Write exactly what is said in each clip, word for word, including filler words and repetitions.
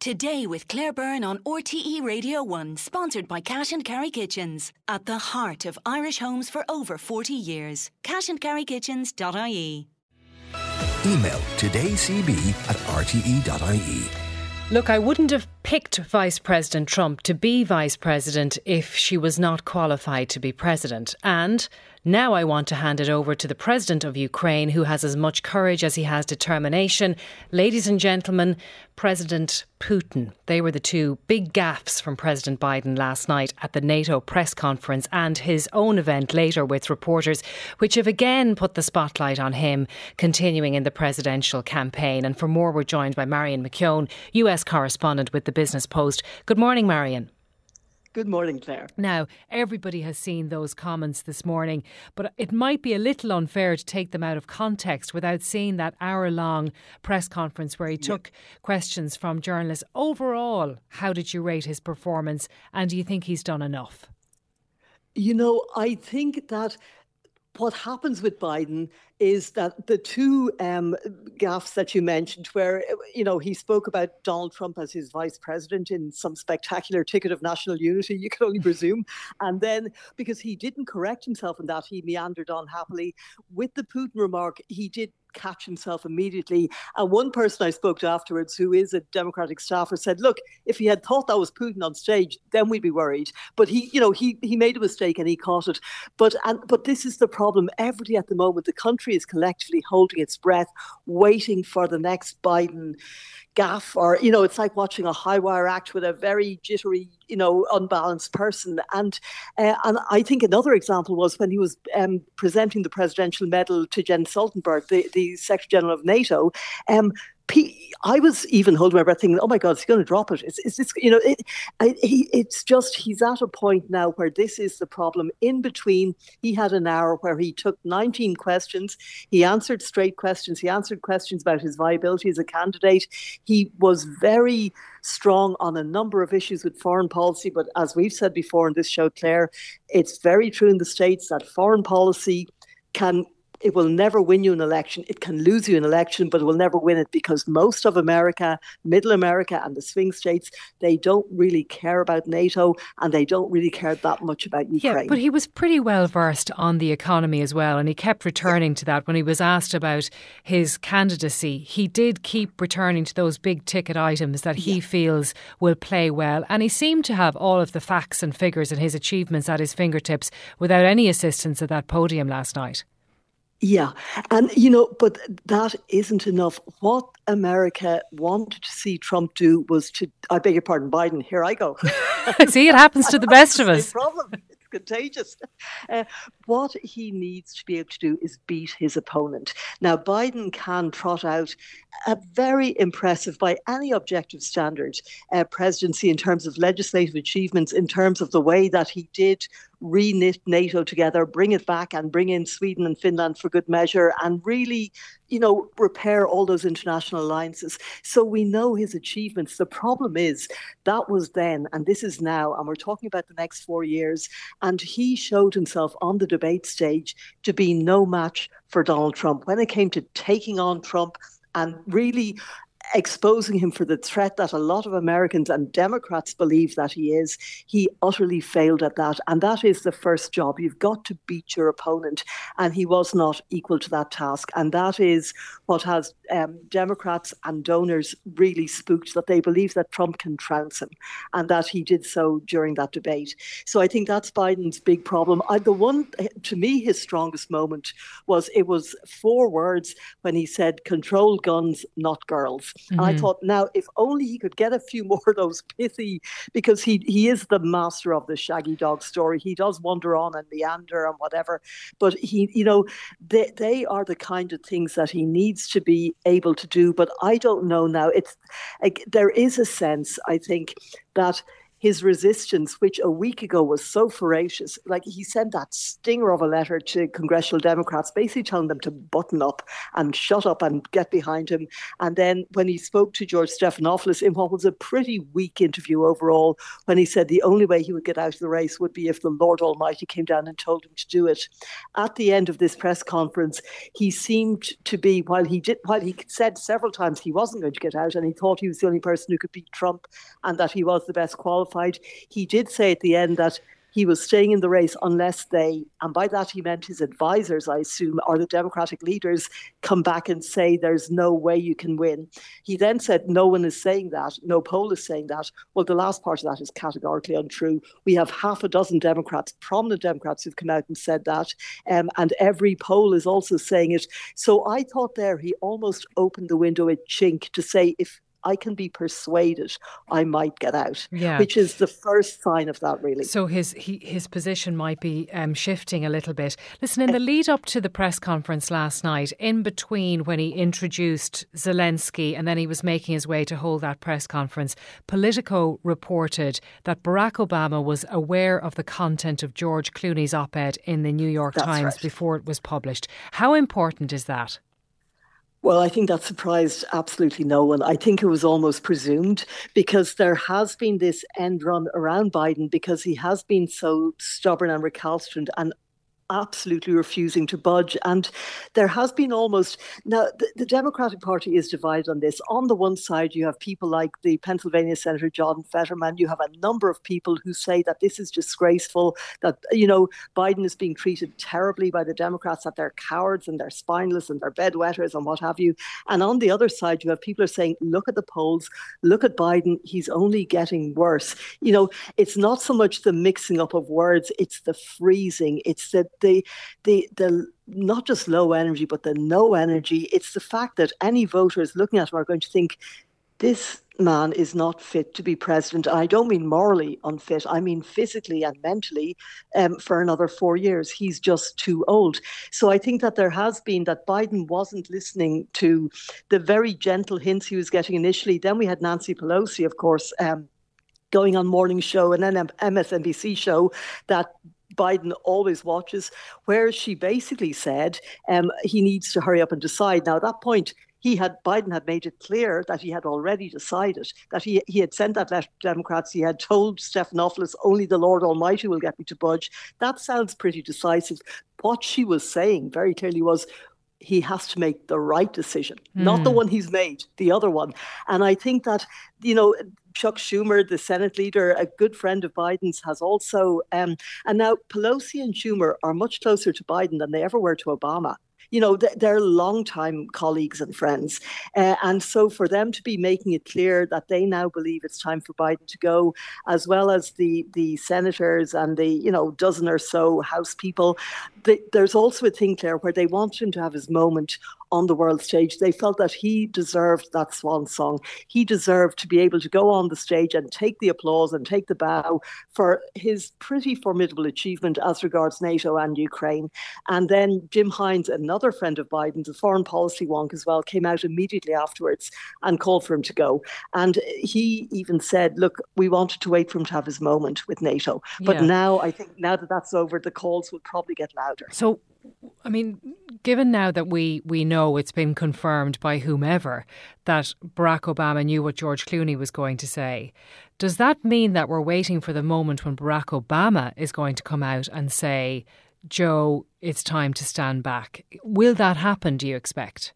Today with Claire Byrne on R T E Radio one, sponsored by Cash and Carry Kitchens. At the heart of Irish homes for over forty years. cash and carry kitchens dot I E. Email todaycb at r t e dot i e. Look, I wouldn't have picked Vice President Trump to be Vice President if she was not qualified to be President. And now I want to hand it over to the President of Ukraine, who has as much courage as he has determination. Ladies and gentlemen, President Putin. They were the two big gaffes from President Biden last night at the NATO press conference and his own event later with reporters, which have again put the spotlight on him, continuing in the presidential campaign. And for more, we're joined by Marion McKeown, U S correspondent with the Business Post. Good morning, Marion. Good morning, Claire. Now, everybody has seen those comments this morning, but it might be a little unfair to take them out of context without seeing that hour-long press conference where he took yeah. questions from journalists. Overall, how did you rate his performance, and do you think he's done enough? You know, I think that what happens with Biden is that the two um, gaffes that you mentioned, where, you know, he spoke about Donald Trump as his vice president in some spectacular ticket of national unity, you can only presume. And then, because he didn't correct himself in that, he meandered on happily. With the Putin remark, he did catch himself immediately. And one person I spoke to afterwards, who is a Democratic staffer, said, look, if he had thought that was Putin on stage, then we'd be worried. But he, you know, he he made a mistake and he caught it. But and but this is the problem. Everybody at the moment, the country is collectively holding its breath, waiting for the next Biden gaffe, or, you know, it's like watching a high wire act with a very jittery, you know, unbalanced person. And uh, and I think another example was when he was um, presenting the presidential medal to Jens Stoltenberg, the, the Secretary General of NATO. Um, P- I was even holding my breath thinking, oh my God, is he going to drop it? It's, it's, it's you know, it, I, he, it's just, he's at a point now where this is the problem. In between, he had an hour where he took nineteen questions. He answered straight questions. He answered questions about his viability as a candidate. He was very strong on a number of issues with foreign policy. But as we've said before in this show, Claire, it's very true in the States that foreign policy can It will never win you an election. It can lose you an election, but it will never win it, because most of America, middle America and the swing states, they don't really care about NATO and they don't really care that much about Ukraine. Yeah, but he was pretty well versed on the economy as well, and he kept returning yeah. to that. When he was asked about his candidacy, he did keep returning to those big ticket items that he yeah. feels will play well. And he seemed to have all of the facts and figures and his achievements at his fingertips without any assistance at that podium last night. Yeah. And, you know, but that isn't enough. What America wanted to see Trump do was to, I beg your pardon, Biden, here I go. See, it happens to the best of us. Problem. It's contagious. Uh, what he needs to be able to do is beat his opponent. Now, Biden can trot out a very impressive, by any objective standard, uh, presidency in terms of legislative achievements, in terms of the way that he did re-knit NATO together, bring it back and bring in Sweden and Finland for good measure, and really, you know, repair all those international alliances. So we know his achievements. The problem is that was then, and this is now, and we're talking about the next four years. And he showed himself on the debate stage to be no match for Donald Trump. When it came to taking on Trump and really exposing him for the threat that a lot of Americans and Democrats believe that he is, he utterly failed at that. And that is the first job. You've got to beat your opponent. And he was not equal to that task. And that is what has um, Democrats and donors really spooked, that they believe that Trump can trounce him, and that he did so during that debate. So I think that's Biden's big problem. I, the one, to me, his strongest moment was, it was four words when he said, control guns, not girls. Mm-hmm. And I thought, now, if only he could get a few more of those pithy, because he he is the master of the shaggy dog story. He does wander on and meander and whatever. But he, you know, they, they are the kind of things that he needs to be able to do. But I don't know now. It's like, there is a sense, I think, that his resistance, which a week ago was so ferocious, like he sent that stinger of a letter to congressional Democrats, basically telling them to button up and shut up and get behind him. And then when he spoke to George Stephanopoulos in what was a pretty weak interview overall, when he said the only way he would get out of the race would be if the Lord Almighty came down and told him to do it. At the end of this press conference, he seemed to be, while he did, while he said several times he wasn't going to get out and he thought he was the only person who could beat Trump and that he was the best qualified, he did say at the end that he was staying in the race unless they, and by that he meant his advisors, I assume, or the Democratic leaders, come back and say there's no way you can win. He then said no one is saying that, no poll is saying that. Well, the last part of that is categorically untrue. We have half a dozen Democrats, prominent Democrats, who've come out and said that, um, and every poll is also saying it. So I thought there he almost opened the window a chink to say if I can be persuaded, I might get out, yeah. which is the first sign of that, really. So his he, his position might be um, shifting a little bit. Listen, in the lead up to the press conference last night, in between when he introduced Zelensky and then he was making his way to hold that press conference, Politico reported that Barack Obama was aware of the content of George Clooney's op-ed in the New York That's Times right. before it was published. How important is that? Well, I think that surprised absolutely no one. I think it was almost presumed because there has been this end run around Biden because he has been so stubborn and recalcitrant and absolutely refusing to budge. And there has been almost, now the, the Democratic Party is divided on this. On the one side, you have people like the Pennsylvania Senator John Fetterman. You have a number of people who say that this is disgraceful, that, you know, Biden is being treated terribly by the Democrats, that they're cowards and they're spineless and they're bedwetters and what have you. And on the other side, you have people who are saying, look at the polls, look at Biden, he's only getting worse. You know, it's not so much the mixing up of words, it's the freezing, it's the The, the the not just low energy, but the no energy. It's the fact that any voters looking at him are going to think, this man is not fit to be president. And I don't mean morally unfit. I mean physically and mentally um, for another four years. He's just too old. So I think that there has been that Biden wasn't listening to the very gentle hints he was getting initially. Then we had Nancy Pelosi, of course, um, going on morning show and then M S N B C show that Biden always watches, where she basically said um, he needs to hurry up and decide. Now, at that point, he had Biden had made it clear that he had already decided, that he, he had sent that letter to Democrats. He had told Stephanopoulos, only the Lord Almighty will get me to budge. That sounds pretty decisive. What she was saying very clearly was, he has to make the right decision, mm. not the one he's made, the other one. And I think that, you know, Chuck Schumer, the Senate leader, a good friend of Biden's, has also, um, and now Pelosi and Schumer are much closer to Biden than they ever were to Obama. You know, they're longtime colleagues and friends. Uh, and so for them to be making it clear that they now believe it's time for Biden to go, as well as the, the senators and the, you know, dozen or so House people, they, there's also a thing, Claire, where they want him to have his moment on the world stage. They felt that he deserved that swan song. He deserved to be able to go on the stage and take the applause and take the bow for his pretty formidable achievement as regards NATO and Ukraine. And then Jim Hines, another friend of Biden's, a foreign policy wonk as well, came out immediately afterwards and called for him to go. And he even said, look, we wanted to wait for him to have his moment with NATO. But yeah. now, I think now that that's over, the calls will probably get louder. So, I mean, given now that we, we know it's been confirmed by whomever that Barack Obama knew what George Clooney was going to say, does that mean that we're waiting for the moment when Barack Obama is going to come out and say, Joe, it's time to stand back? Will that happen, do you expect?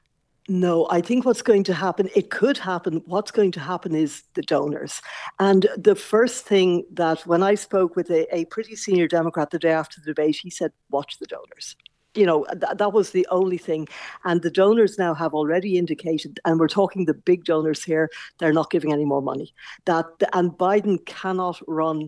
No, I think what's going to happen, it could happen. What's going to happen is the donors. And the first thing that when I spoke with a, a pretty senior Democrat the day after the debate, he said, watch the donors. You know, th- that was the only thing. And the donors now have already indicated, and we're talking the big donors here, they're not giving any more money. That And Biden cannot run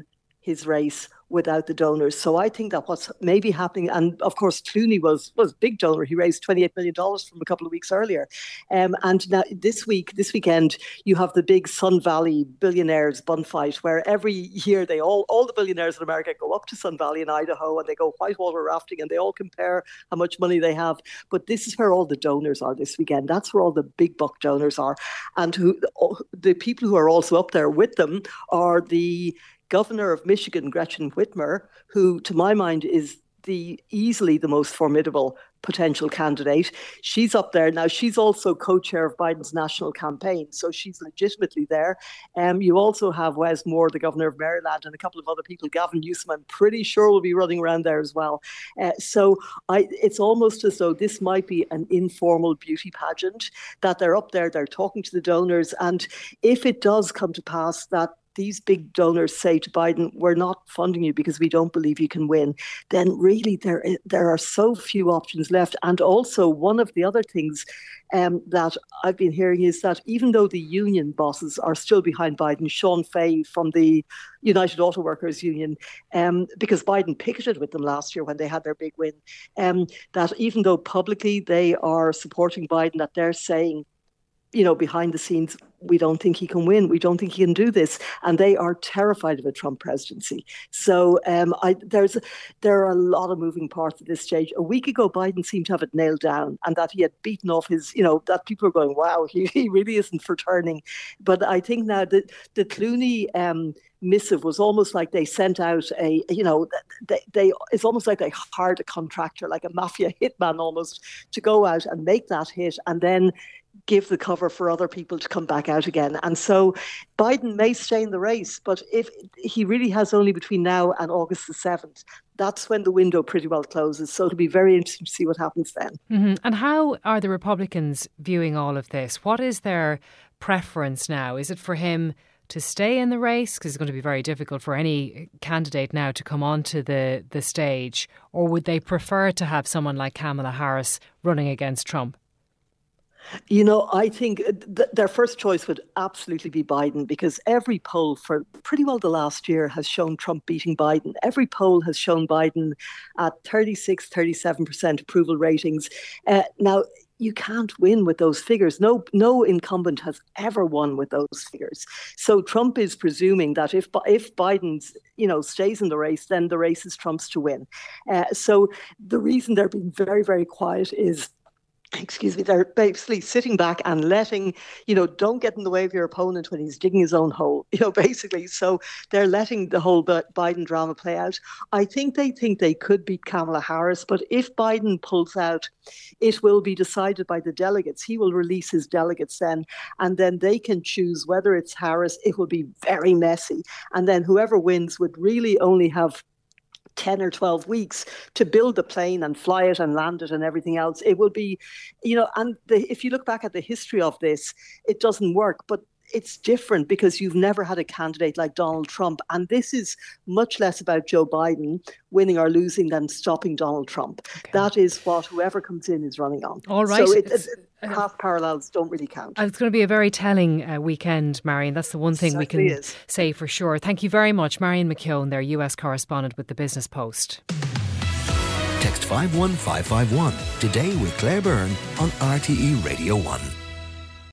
his race without the donors. So I think that what's maybe happening, and of course Clooney was was big donor. He raised twenty-eight million dollars from a couple of weeks earlier. Um, and now this week, this weekend, you have the big Sun Valley billionaires bun fight, where every year they all, all the billionaires in America go up to Sun Valley in Idaho and they go whitewater rafting and they all compare how much money they have. But this is where all the donors are this weekend. That's where all the big buck donors are. And who the people who are also up there with them are the Governor of Michigan, Gretchen Whitmer, who, to my mind, is the easily the most formidable potential candidate. She's up there. Now, she's also co-chair of Biden's national campaign, so she's legitimately there. Um, you also have Wes Moore, the governor of Maryland, and a couple of other people. Gavin Newsom, I'm pretty sure, will be running around there as well. Uh, so I, it's almost as though this might be an informal beauty pageant, that they're up there, they're talking to the donors. And if it does come to pass that these big donors say to Biden, we're not funding you because we don't believe you can win, then really there, there are so few options left. And also one of the other things um, that I've been hearing is that even though the union bosses are still behind Biden, Sean Fay from the United Auto Workers Union, um, because Biden picketed with them last year when they had their big win, um, that even though publicly they are supporting Biden, that they're saying, you know, behind the scenes, we don't think he can win. We don't think he can do this. And they are terrified of a Trump presidency. So um, I, there's there are a lot of moving parts at this stage. A week ago, Biden seemed to have it nailed down and that he had beaten off his, you know, that people are going, wow, he, he really isn't for turning. But I think now that the Clooney um, missive was almost like they sent out a, you know, they, they it's almost like they hired a contractor, like a mafia hitman almost, to go out and make that hit and then give the cover for other people to come back out again. And so Biden may stay in the race, but if he really has only between now and August the seventh, that's when the window pretty well closes. So it'll be very interesting to see what happens then. Mm-hmm. And how are the Republicans viewing all of this? What is their preference now? Is it for him to stay in the race, because it's going to be very difficult for any candidate now to come onto the, the stage, or would they prefer to have someone like Kamala Harris running against Trump? You know, I think th- their first choice would absolutely be Biden, because every poll for pretty well the last year has shown Trump beating Biden. Every poll has shown Biden at thirty-six, thirty-seven percent approval ratings. Uh, now, you can't win with those figures. No, no incumbent has ever won with those figures. So Trump is presuming that if if Biden's, you know, stays in the race, then the race is Trump's to win. Uh, so the reason they're being very, very quiet is, excuse me, they're basically sitting back and letting, you know, don't get in the way of your opponent when he's digging his own hole, you know, basically. So they're letting the whole Biden drama play out. I think they think they could beat Kamala Harris, but if Biden pulls out, it will be decided by the delegates. He will release his delegates then, and then they can choose whether it's Harris. It will be very messy. And then whoever wins would really only have ten or twelve weeks to build the plane and fly it and land it and everything else. It will be, you know, and the, if you look back at the history of this, it doesn't work. But it's different because you've never had a candidate like Donald Trump. And this is much less about Joe Biden winning or losing than stopping Donald Trump. Okay. That is what whoever comes in is running on. All right. So it, it, uh, half parallels don't really count. It's going to be a very telling uh, weekend, Marion. That's the one thing it we can is. say for sure. Thank you very much. Marion McKeown, their U S correspondent with the Business Post. Text five one five five one today with Claire Byrne on R T E Radio one.